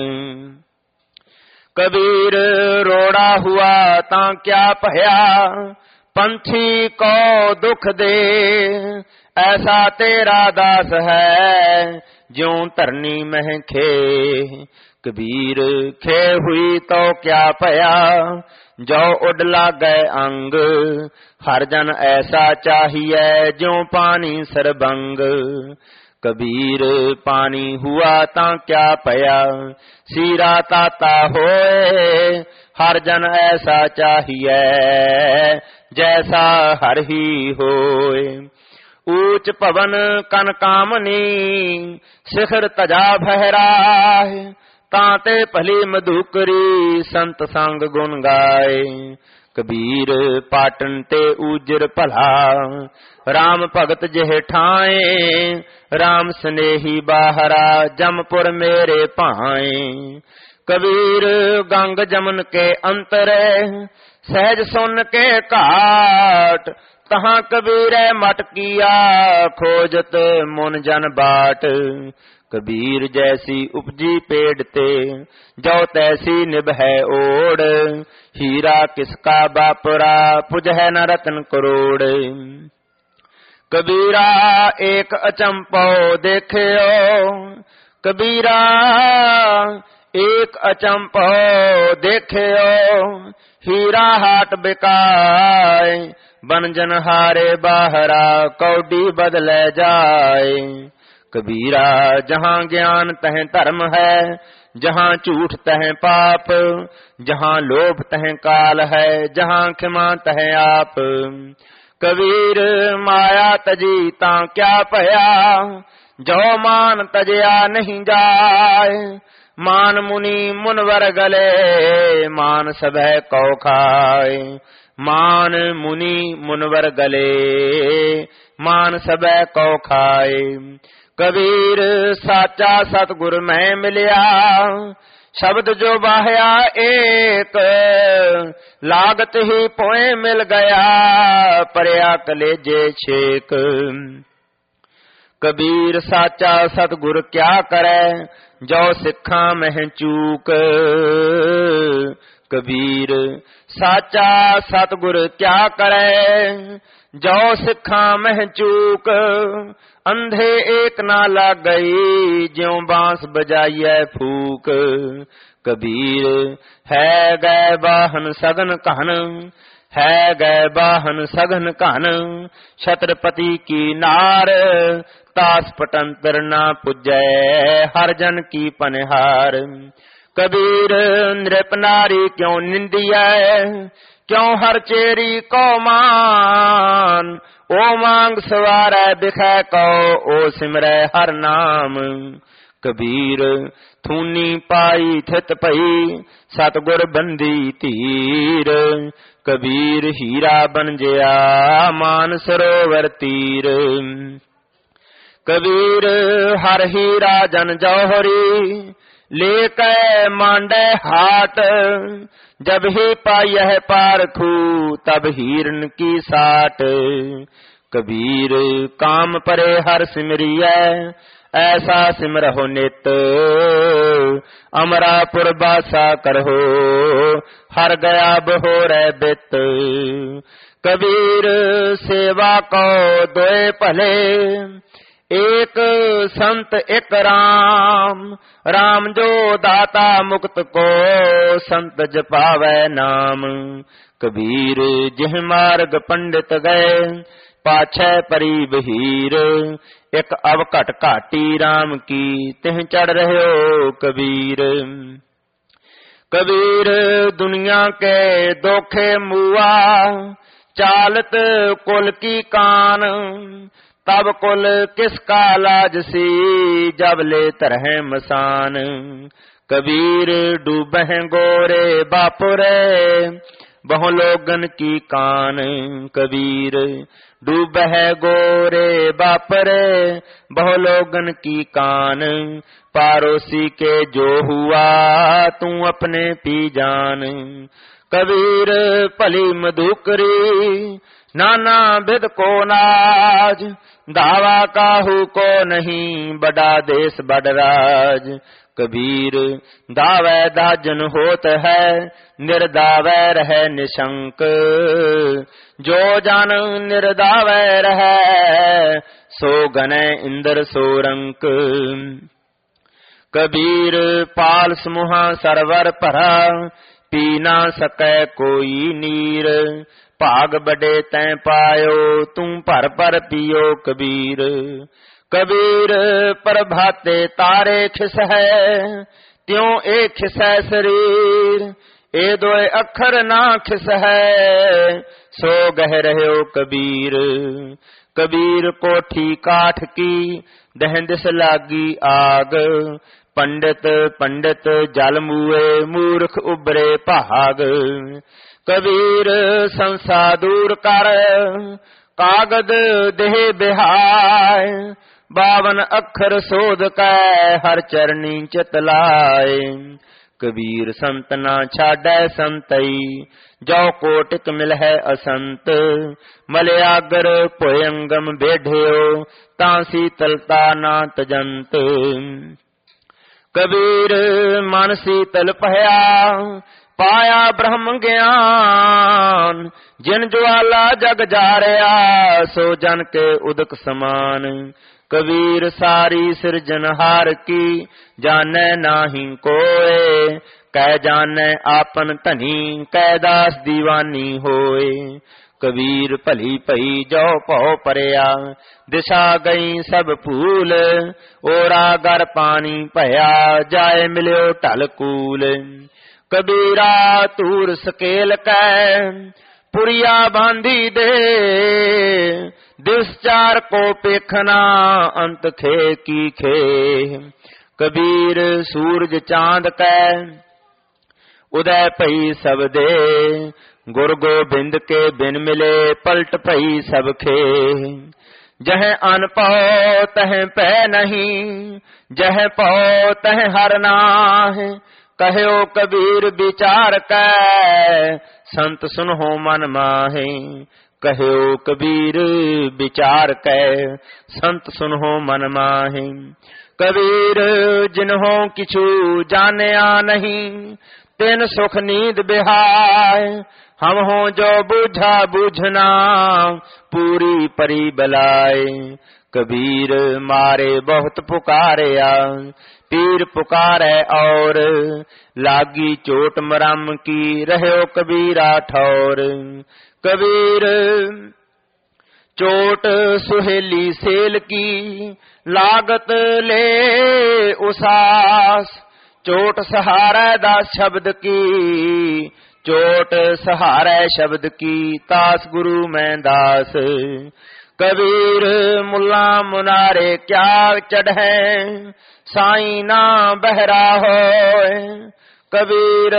कबीर रोड़ा हुआ तां क्या भया, पंथी को दुख दे। ऐसा तेरा दास है, ज्यों धरनी मह खे। कबीर खे हुई तो क्या भया, जो उड लागै अंग। हर जन ऐसा चाहिए, ज्यों पानी सरबंग। कबीर पानी हुआ तां क्या भया, सीरा ताता होए। हर जन ऐसा चाहिए, जैसा हर ही होए। ऊंच पवन कन कामनी, शिखर तजा भहराय। ताते भली मधुकरी, संत संग गुण गाए। कबीर पाटन ते ऊजर भला, राम भगत जेह ठाए। राम स्नेही बाहरा, जमपुर मेरे भाए। कबीर गंग जमन के अंतर, सहज सुन के घाट। तहां कबीर मट किया, खोजत मुन जन बाट। कबीर जैसी उपजी पेड़ ते, जो तैसी निभै ओड़। हीरा किसका बापरा, पुजह न रतन करोड़। कबीरा एक अचंपो देखियो, कबीरा एक अचंपो देखियो। हीरा हाट बिकाय, बनजन हारे बाहरा। कौडी बदले जाए। कबीरा जहाँ ज्ञान तह धर्म है, जहाँ झूठ तह पाप। जहाँ लोभ तह काल है, जहाँ क्षमा तह आप। कबीर माया तजी तां क्या भया, जो मान तजया नहीं जाए। मान मुनि मुनवर गले, मान सभै कौ खाए। मान मुनि मुनवर गले, मान सभै कौ खाए। कबीर साचा सतगुर मैं मिलिया, शब्द जो बाह्या एक। लागत ही पोए मिल गया, परया कलेजे छेक। कबीर साचा सतगुर क्या करे, जो सिखा मह चूक। कबीर साचा सतगुर क्या करे, जो सिखा मह चूक। अंधे एक ना लग गई, ज्यों बांस बजाइए फूक। कबीर है गए बाहन सगन कहन, है गए बाहन सघन कहन। छत्रपति की नार, तास पटंतर ना पुजै। हर जन की पनहार। कबीर नृप नारी क्यों निंदिया, क्यों हर चेरी को मान। ओ मांग सवारै बिखै को, ओ सिमरै हर नाम। ਕਬੀਰ ਥੂਨੀ ਪਾਈ ਥਿਤ ਭਈ ਸਤਿਗੁਰ ਬੰਦੀ ਧੀਰ। ਕਬੀਰ ਹੀਰਾ ਬਣਜਿਆ ਮਾਨ ਸਰੋਵਰ ਤੀਰ। ਕਬੀਰ ਹਰ ਹੀਰਾ ਜਨ ਜੌਹਰੀ ਲੈ ਕੇ ਮਾਂਡੇ ਹਾਟ। जब ही पायह पारखू तब हीरन की साट। कबीर काम परे हर सिमरिय ऐसा सिमरहो नित। अमरापुर बासा करहो हर गया बहोरै बित। कबीर सेवा को दोए भले एक संत एक राम। राम जो दाता मुक्त को संत जपावै नाम। कबीर जिह मार्ग पंडित गए पाछै परी बहीर। एक अवघट घाटी राम की तिह चढ़ रह्यो कबीर। कबीर दुनिया के दोखे मुआ चालत कुल की कान। तब कुल किसका लाज सी जब ले तरह मसान। कबीर डूबह गोरे बापुरे बहु लोगन की कान। कबीर डूबह गोरे बापरे बहु लोगन की कान। पारोसी के जो हुआ तू अपने पी जान। कबीर भली मधुकरी नाना विध को नाज। दावा काहू को नहीं बड़ा देश बड़ राज। कबीर दावै दाजन होत है निर्दावै रहे निशंक। जो जन निर्दावै रहे सो गने इंद्र सोरंक। कबीर पाल समूहा सरवर भरा पी ना सकै कोई नीर। भाग बड़े तैं पायो तू भर भर पियो कबीर। कबीर प्रभाते तारे खिस है त्यों ए खिस है शरीर। ए दोए अखर ना खिस है सो गह रह्यो कबीर। कबीर कोठी काठ की दहंदिस लागी आग। पंडित पंडित जल मुए मूर्ख उबरे भाग। कबीर संसा दूर कर कागद देह बिहाय। 52 अखर सोध कै हर चरनी चित लाए। कबीर संत ना छाड़ै संतई जो कोटिक मिल है असंत। मलयागर पोयंगम बेढ़ियो ता शीतलता ना तजंत। कबीर मन शीतल पहया पाया ब्रह्म ज्ञान। जिन ज्वाला जग जारिया सो जन के उदक समान। कबीर सारी सिरजनहार की जाने नाही कोय। कह जाने आपन धनी कह दास दीवानी होए। कबीर भली भई जो पौ परया दिशा गई सब फूल। ओरा गर पानी भया जाए मिल्यो ढल कूल। कबीरा तूर सकेल कै पुरिया बांधी दे। दिस चार को पेखना अंत खे की खे। कबीर सूरज चांद कै उदय भई सब दे। गुरु गोबिंद के बिन मिले पलट भई सब खे। जह अन पौ तह पै नहीं जह पौ तह हर नाहि। कहो कबीर विचार कै संत सुनहो मन माहे। कहो कबीर विचार कै संत सुनहो मन माहे। कबीर जिन्हों किछु जानिया नहीं तिन सुख नींद बिहाय। हम हो जो बूझा बूझना पूरी परी बलाए। कबीर मारे बहुत पुकारिया पीर पुकारे और लागी चोट मरम की रहो कबीरा ठौर। कबीर चोट सुहेली सेल की लागत ले उसास। चोट सहारा दास शब्द की चोट सहारा शब्द की तास गुरु मैं दास। कबीर मुल्ला मुनारे क्या चढ़े, साईं ना बहरा होए। कबीर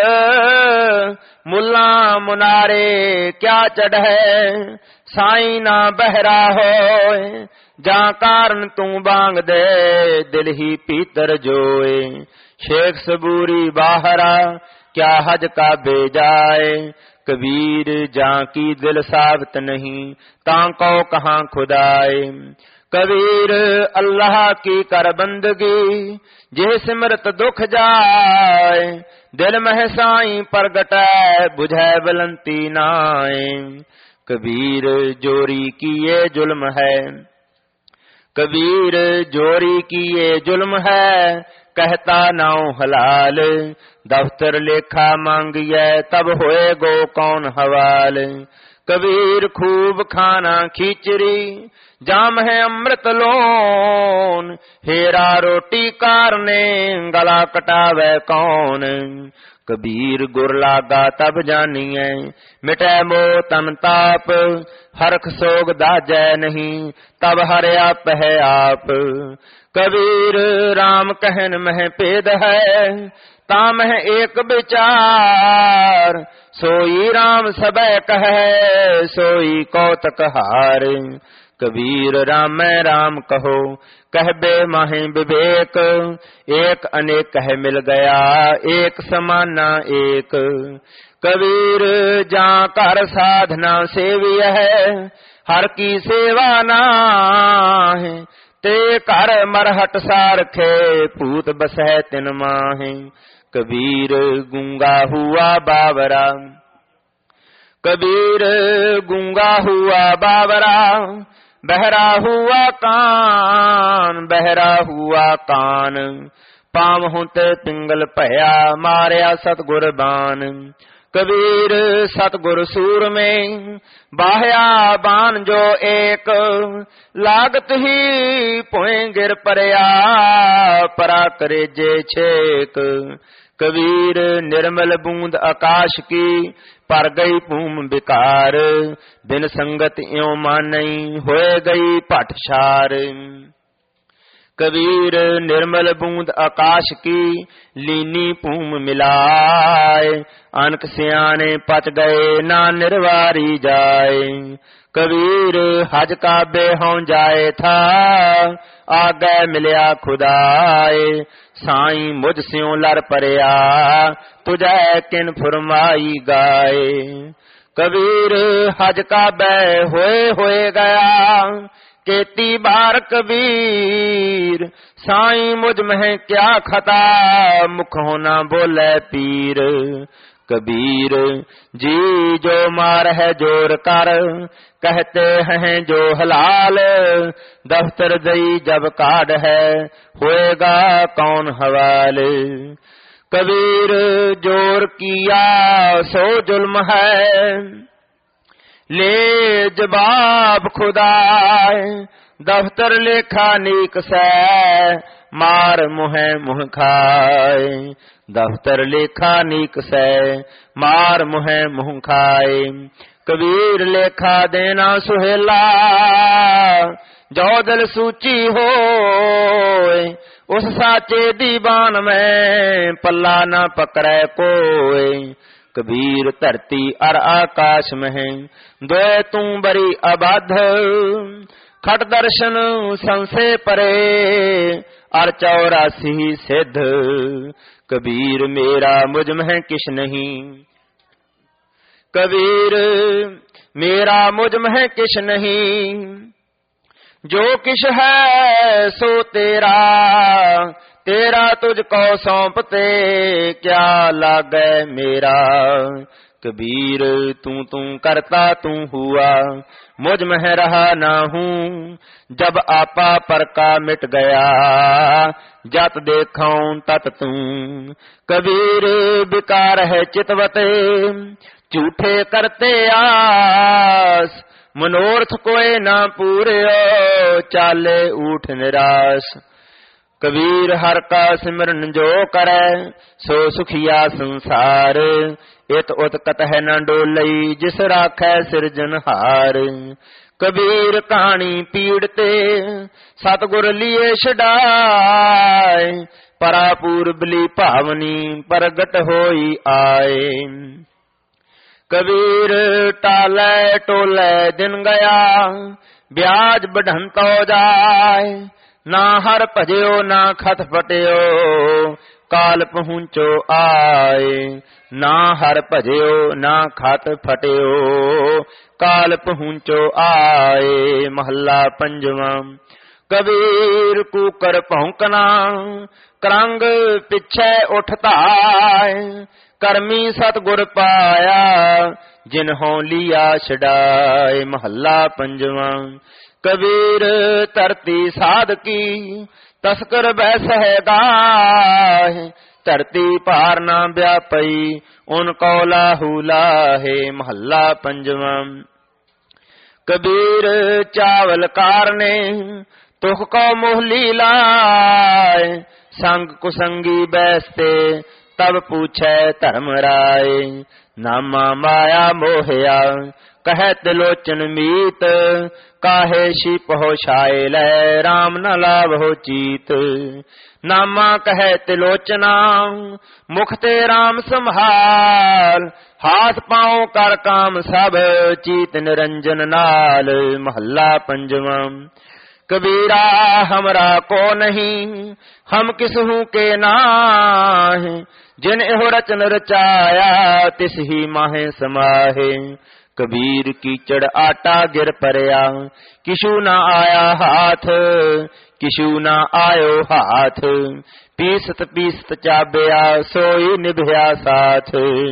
मुल्ला मुनारे क्या चढ़े, साईं ना बहरा होए। जा कारण तू बांग दे, दिल ही पीतर जोए। शेख सबूरी बाहरा क्या हज का बेजाए, कबीर जा की दिल साबित नहीं, ताको कहाँ खुदाए। कबीर अल्लाह की कर बंदगी, जे सिमरत दुख जाए। दिल में साईं प्रगटै, बुझै बुलंती नाए। कबीर जोरी की ये जुल्म है, कबीर जोरी की ये जुल्म है, कहता नाउ हलाल। दफ्तर लेखा मांगिए, तब होए गो कौन हवाल। कबीर खूब खाना खिचड़ी, जाम है अमृत लोन। हेरा रोटी कारने, गला कटावे कौन। कबीर गुर लागा तब जानिए, मिटे मो तन ताप। हरख सोग दाजै नहीं, तब हरया पह आप। कबीर राम कहन मह पेद है, तामह एक विचार। सोई राम सबे कहे, सोई कौतक हार। कबीर राम राम कहो, कहबे माहे विवेक। एक अनेक कह मिल गया, एक समाना एक। कबीर जा कर साधना सेविय है, हर की सेवा नाहि। ते कर मरहट सारखे, पूत बसै तिन माहे। कबीर गूंगा हुआ बावरा, कबीर गूंगा हुआ बावरा। बहरा हुआ कान, बहरा हुआ कान। पाँव ते पिंगल भया, मारया सतगुर बान। कबीर सतगुर सूर में, बाह्या बान जो एक। लागत ही पोए गिर परया, परा करे जे छेक। कबीर निर्मल बूंद आकाश की, पर गई भूम विकार। बिन संगत इयों मानई, होए गई पटशार। कबीर निर्मल बूंद आकाश की, लीनी भूम मिलाए। अनक सियाने पच गए, ना निर्वारी जाए। कबीर हज का बेहों जाए था, आगे मिलया खुदाए। साईं मुझ स्यों लर परया, तुझे किन फुरमाई गाए। कबीर हज का बै होए गया, केती बार कबीर। साईं मुझ में क्या खता, मुख होना बोले पीर। कबीर जी जो मार है जोर कर, कहते हैं जो हलाल। दफ्तर दई जब काट है, होएगा कौन हवाल। कबीर जोर किया सो जुल्म है, ले जवाब खुदाए। दफ्तर लेखा नीक से, मार मुहे मुह खाए। दफ्तर लेखा नीक से, मार मुहे मुह खाए। कबीर लेखा देना सुहेला, जो दिल सूची होए। उस साचे दीवान में, पल्ला न पकड़े कोई। कबीर धरती और आकाश में, दो तू बरी अबाध। खट दर्शन संसे परे, और 84 सिद्ध। कबीर मेरा मुझ में किश नहीं, कबीर मेरा मुझ में किश नहीं। जो किश है सो तेरा, तेरा तुझको सौंपते, क्या लागे मेरा। कबीर तू करता तू हुआ, मुझ में रहा ना हूँ। जब आपा पर का मिट गया, जत देखूं तत तू। कबीर बिकार है चितवते, झूठे करते आस। मनोरथ कोई ना पूरे, चाले उठ निराश। कबीर हर का सिमरन जो करे, सो सुखिया संसार। इत उत कतह न डोलई, जिस राखै सिरजनहार। ਕਬੀਰ ਕਹਾਣੀ ਪੀੜਤੇ ਸਤਿਗੁਰ ਲੀਏ ਛਡਾਏ, ਪਰਾ ਪੂਰਬਲੀ ਭਾਵਨੀ ਪ੍ਰਗਟ ਹੋਈ ਆਏ। ਕਬੀਰ ਟਾਲੇ ਟੋਲੇ ਦਿਨ ਗਿਆ, ਵਿਆਜ ਬਢੰਤੋ ਜਾਏ। ਨਾ ਹਰ ਭਜਿਓ ਨਾ ਖਤ ਫਟਿਓ, ਕਾਲ ਪਹੁੰਚੋ ਆਏ। ਨਾ ਹਰ ਭਜਿਓ ਨਾ ਖਤ ਫਟਿਓ, ਕਾਲ ਪਹੁੰਚੋ ਆਏ। ਮਹੱਲਾ ਪੰਜਵਾਂ। ਕਬੀਰ ਕੂਕਰ ਭੌਂਕਣਾ, ਕਰੰਗ ਪਿੱਛੇ ਉੱਠ ਧਾਏ। ਕਰਮੀ ਸਤਿਗੁਰ ਪਾਇਆ, ਜਿਨਹੁ ਲੀਆ ਛਡਾਏ। ਮਹੱਲਾ ਪੰਜਵਾਂ। ਕਬੀਰ ਧਰਤੀ ਸਾਧਕੀ, ਤਸਕਰ ਬੈਸਹਿ ਗਾਹੇ। ਧਰਤੀ ਭਾਰ ਨਾ ਵਿਆਪਈ, ਉਨ ਕੋ ਲਾਹੂ ਲਾਹੇ। ਮਹੱਲਾ ਪੰਜਵਾਂ। ਕਬੀਰ ਚਾਵਲ ਕਾਰਨੇ, ਤੁਖ ਕੋ ਮੋਹਲੀ ਲਾਏ। ਸੰਗ ਕੁਸੰਗੀ ਬੈਸਤੇ, ਤਬ ਪੂਛੈ ਧਰਮ ਰਾਏ। ਨਾਮਾ ਮਾਇਆ ਮੋਹਿਆ, ਕਹਿ ਤਿਲੋਚਨ ਮੀਤ। ਕਾਹੇ ਛਿਪਹੁ ਛਾਏ ਲੈ, ਰਾਮ ਨ ਲਾਵਹੁ ਚੀਤ। ਨਾਮਾ ਕਹਿ ਤਿਲੋਚਨਾ, ਮੁਖ ਤੇ ਰਾਮ ਸੰਭਾਲ। ਹਾਥ ਪਾਉ ਕਰ ਕਾਮ ਸਭ, ਚੀਤ ਨਿਰੰਜਨ ਨਾਲ। ਮਹੱਲਾ ਪੰਜਵਾਂ। ਕਬੀਰਾ ਹਮਰਾ ਕੋ ਨਹੀਂ, ਹਮ ਕਿਸਹੂ ਕੇ ਨਾਹਿ। ਜਿਨ ਇਹੋ ਰਚਨ ਰਚਾਇਆ, ਤਿਸ ਹੀ ਮਾਹੇ ਸਮਾਹੇ। ਕਬੀਰ ਕੀਚੜ ਆਟਾ ਗਿਰ ਪਰਿਆ, ਕਿਛੂ ਨਾ ਆਇਆ ਹਾਥ। ਕਿਛੂ ਨਾ ਆਇਓ ਹਾਥ, ਪੀਸਤ ਪੀਸਤ ਚਾਬਿਆ, ਸੋਈ ਨਿਭਿਆ ਸਾਥ।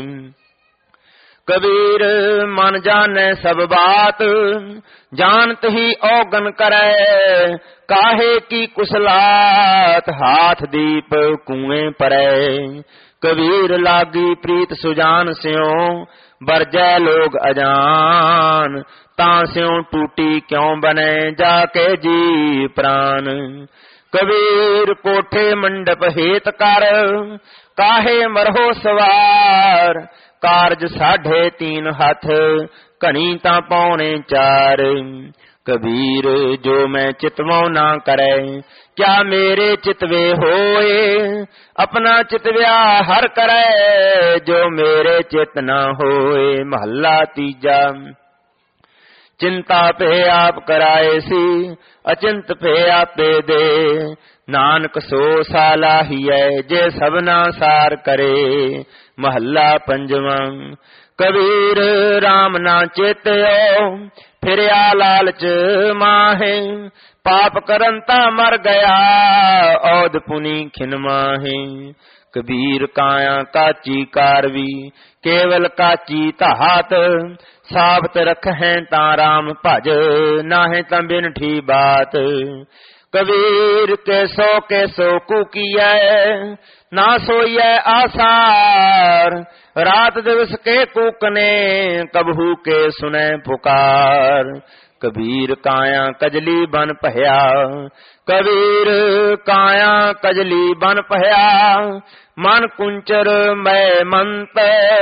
ਕਬੀਰ ਮਨ ਜਾਣੈ ਸਭ ਬਾਤ, ਜਾਣਤ ਹੀ ਔਗਨ ਕਰੈ। ਕਾਹੇ ਕੀ ਕੁਸਲਾਤ, ਹਾਥ ਦੀਪ ਕੂਏ ਪਰੈ। ਕਬੀਰ ਲਾਗੀ ਪ੍ਰੀਤ ਸੁਜਾਨ ਸਿਉ, ਬਰਜੈ ਲੋਗ ਅਜਾਨ। ਤਾਂ ਸਿਉ ਟੂਟੀ ਕਿਉ ਬਨੈ, ਜਾ ਕੇ ਜੀ ਪ੍ਰਾਨ। ਕਬੀਰ ਕੋਠੇ ਮੰਡਪ ਹੇਤ ਕਰ, ਕਾਹੇ ਮਰਹੋ ਸਵਾਰ। ਕਾਰਜ 3.5 ਹੱਥ, ਘਣੀ ਤਾਂ ਪੌਣੇ 4। ਕਬੀਰ ਜੋ ਮੈਂ ਚਿਤਵੋ ਨਾ ਕਰੈ, ਕਿਆ ਮੇਰੇ ਚਿਤਵੇ ਹੋਏ। ਆਪਣਾ ਚਿਤਵਿਆ ਹਰ ਕਰੈ, ਜੋ ਮੇਰੇ ਚਿਤ ਨਾ ਹੋਏ। ਮਹੱਲਾ ਤੀਜਾ। ਚਿੰਤਾ ਭੇ ਆਪ ਕਰਾਏ ਸੀ, ਅਚਿੰਤ ਭੇ ਆਪੇ ਦੇ। ਨਾਨਕ ਸੋ ਸਾਲਾਹੀਐ, ਜੇ ਸਭਨਾ ਸਾਰ ਕਰੇ। ਮਹੱਲਾ ਪੰਜਵਾਂ। ਕਬੀਰ ਰਾਮ ਨਾ ਚੇਤਿਓ, ਫਿਰਿਆ ਲਾਲਚ ਮਾਹੇ। ਪਾਪ ਕਰਨ ਤਾਂ ਮਰ ਗਿਆ, ਔਦ ਪੁਨੀ ਖਿਨ ਮਾਹੇ। ਕਬੀਰ ਕਾਇਆ ਕਾਚੀ ਕਾਰਵੀ, ਕੇਵਲ ਕਾਚੀ ਧਾਤ। ਸਾਬਤ ਰਖਹਿ ਤਾਂ ਰਾਮ ਭਜ, ਨਾਹਿ ਤਾਂ ਬਿਨਠੀ ਬਾਤ। ਕਬੀਰ ਕੈਸੋ ਕੈਸੋ ਕੂਕੀਐ, ਨਾ ਸੋਈਐ ਆਸਾਰ। ਰਾਤ ਦਿਵਸ ਕੇ ਕੂਕਨੇ, ਕਬਹੂ ਕੇ ਸੁਨੈ ਪੁਕਾਰ। ਕਬੀਰ ਕਾਇਆ ਕਜਲੀ ਬਨ ਭਇਆ, ਕਬੀਰ ਕਾਇਆ ਕਜਲੀ ਬਨ ਭਇਆ। ਮਨ ਕੁੰਚਰ ਮੈਂ ਮੰਤ,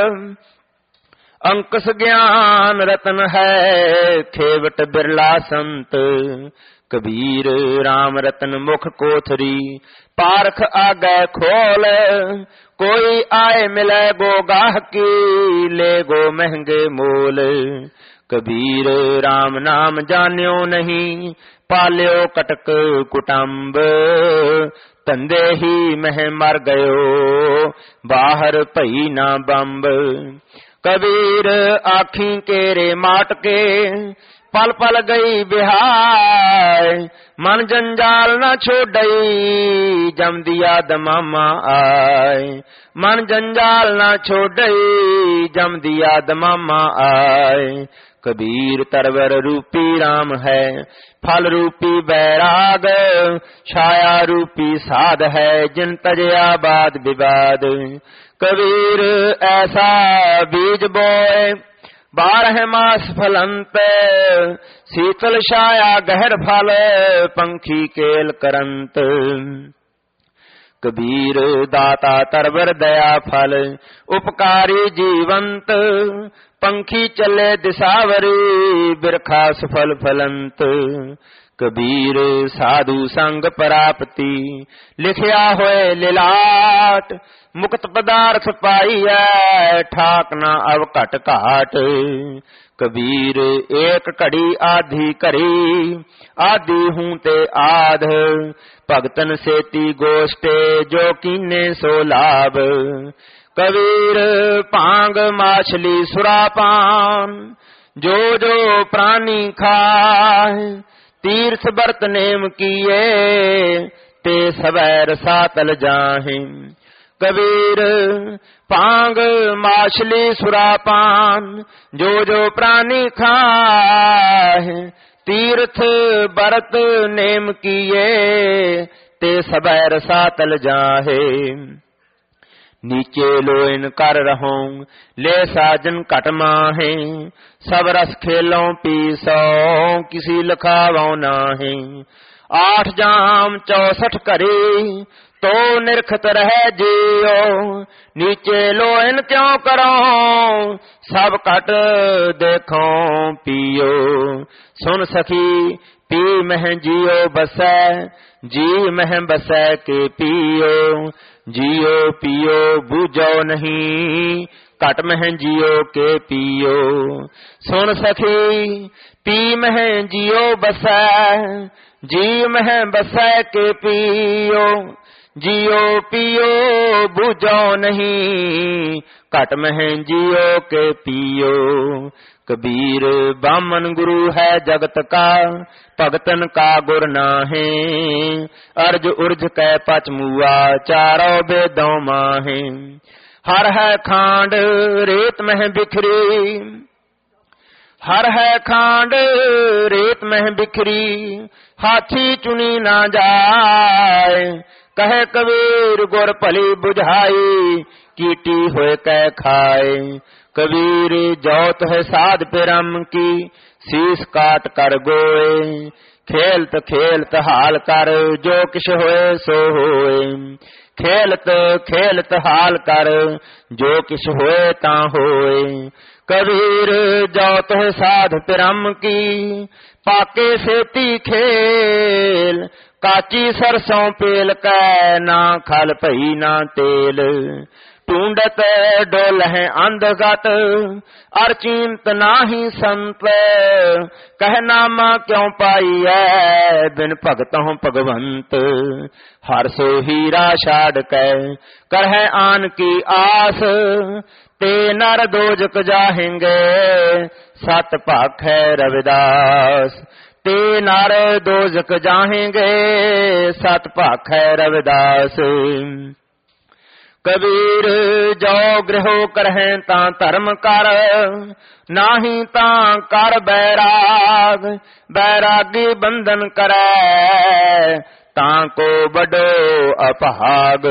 ਅੰਕਸ ਗਿਆਨ ਰਤਨ ਹੈ। ਖੇਵਟ ਬਿਰਲਾ ਸੰਤ। ਕਬੀਰ ਰਾਮ ਰਤਨ ਮੁਖ ਕੋਥਰੀ, ਪਾਰਖ ਆਗੈ ਖੋਲ। ਕੋਈ ਆਏ ਮਿਲੇ ਗੋ ਗਾਹਕੀ, ਲੈ ਗੋ ਮਹਿੰਗੇ ਮੋਲ। ਕਬੀਰ ਰਾਮ ਨਾਮ ਜਾਣਿਓ ਨਹੀਂ, ਪਾਲਿਓ ਕਟਕ ਕੁਟੰਬ। ਧੰਦੇ ਹੀ ਮਹਿ ਮਰ ਗਇਓ, ਬਾਹਰ ਭਈ ਨਾ ਬੰਬ। ਕਬੀਰ ਆਖੀ ਕੇਰੇ ਮਾਟ ਕੇ, ਪਲ ਪਲ ਗਈ ਬਿਹਾਏ। ਮਨ ਜੰਜਾਲ ਨਾ ਛੋੜਈ, ਜਮਦੀ ਯਾਦ ਮਾਮਾ ਆਏ। ਮਨ ਜੰਜਾਲ ਨਾ ਛੋੜਈ, ਜਮਦੀ ਯਾਦ ਮਾਮਾ ਆਏ। ਕਬੀਰ ਤਰਵਰ ਰੂਪੀ ਰਾਮ ਹੈ, ਫਲ ਰੂਪੀ ਬੈਰਾਗ। ਛਾਇਆ ਰੂਪੀ ਸਾਧ ਹੈ, ਜਿਨ ਤਜਿਆ ਬਾਦ ਵਿਵਾਦ। ਕਬੀਰ ਐਸਾ ਬੀਜ ਬੋਏ, 12 ਮਾਸ ਫਲੰਤ। ਸੀਤਲ ਛਾਇਆ ਗਹਿਰ ਫਲ, ਪੰਖੀ ਕੇਲ ਕਰੰਤ। ਕਬੀਰ ਦਾਤਾ ਤਰਵਰ ਦਇਆ ਫਲ, ਉਪਕਾਰੀ ਜੀਵੰਤ, ਪੰਖੀ ਚੱਲੇ ਦਿਸਾਵਰੀ, ਬਿਰਖਾ ਸਫਲ ਫਲੰਤ। ਕਬੀਰ ਸਾਧੂ ਸੰਗ ਪ੍ਰਾਪਤੀ, ਲਿਖਿਆ ਹੋਏ ਲਿਲਾਟ, ਮੁਕਤ ਪਦਾਰਥ ਪਾਈਐ, ਠਾਕ ਨਾ ਅਵ ਘਟ ਘਾਟ। ਕਬੀਰ ਏਕ ਘੜੀ ਆਧੀ ਘੜੀ, ਆਦਿ ਹੂੰ ਤੇ ਆਧ, ਭਗਤਨ ਸੇਤੀ ਗੋਸ਼ਟੇ, ਜੋ ਕੀਨੇ ਸੋ ਲਾਭ। ਕਬੀਰ ਭਾਂਗ ਮਾਛਲੀ ਸੁਰਾਪਾਨ, ਜੋ ਜੋ ਪ੍ਰਾਨੀ ਖਾਏ, ਤੀਰਥ ਬਰਤ ਨੇਮ ਕੀਏ, ਤੇ ਸਵੈ ਰਸਾਤਲ ਜਾਹੇ। ਕਬੀਰ ਭਾਂਗ ਮਾਛਲੀ ਸੁਰਾਪਾਨ, ਜੋ ਜੋ ਪ੍ਰਾਨੀ ਖਾਏ, ਤੀਰਥ ਬਰਤ ਨੇਮ ਕੀਏ, ਤੇ ਸਵੈ ਰਸਾਤਲ ਜਾਹੇ। नीचे लोइन कर रहो, ले साजन कट माहे, सब रस खेलों पीसो, किसी लखावो नाहे। 8 जाम 64 करी, तो निरखत रह जियो, नीचे लोइन क्यों करो, सब कट देखो पियो। सुन सखी पी मह जियो बसै, जी मह बसै के पियो। जियो पियो बूझो नहीं, घट मह जियो के पियो। सुन सखी पी मह जियो बसै, जी मह बसै के पियो। जियो पियो बूझो नहीं, घट मह जियो के पियो। कबीर बामन गुरु है जगत का, भगतन का गुर नाहे। अर्ज उर्ज कै पच मुआ, चारों बेदों माहे। हर है खांड रेत मह बिखरी, हर है खांड रेत मह बिखरी, हाथी चुनी ना जाए। कहे कबीर गुर भली बुझाई, कीटी होए कै खाए। कबीर जौत है साध पिरम की, शीस काट कर गोए। खेलत खेलत हाल कर, जो किश होए सो होए। खेलत खेलत हाल कर, जो किश होए ता होए। कबीर जौत है साध पिरम की, पाके सेती खेल। काची सरसों पेल कै, ना खल भई ना तेल। ढूंढत डोल है अंधगत, अर चींत नाही संत। कह नामा क्यों पाई है, बिन भगतों भगवंत। हर सो हीरा छाड़ कै, कर है आन की आस। ते नर दोजक जाहेंगे, सत भाख है रविदास। ते नर दोजक जाहेंगे, सत भाख है रविदास। कबीर जो गृहो करहे ता धर्म कर, नाही ता कर बैराग। बैरागी बंधन करे, ताको बड़ो अभाग।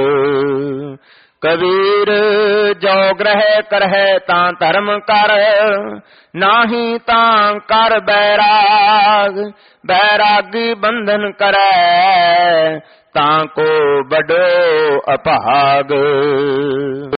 कबीर जो ग्रह करहे ता धर्म कर, नाही ता कर बैराग। बैरागी बंधन करे, ताको बड़ो अभाग।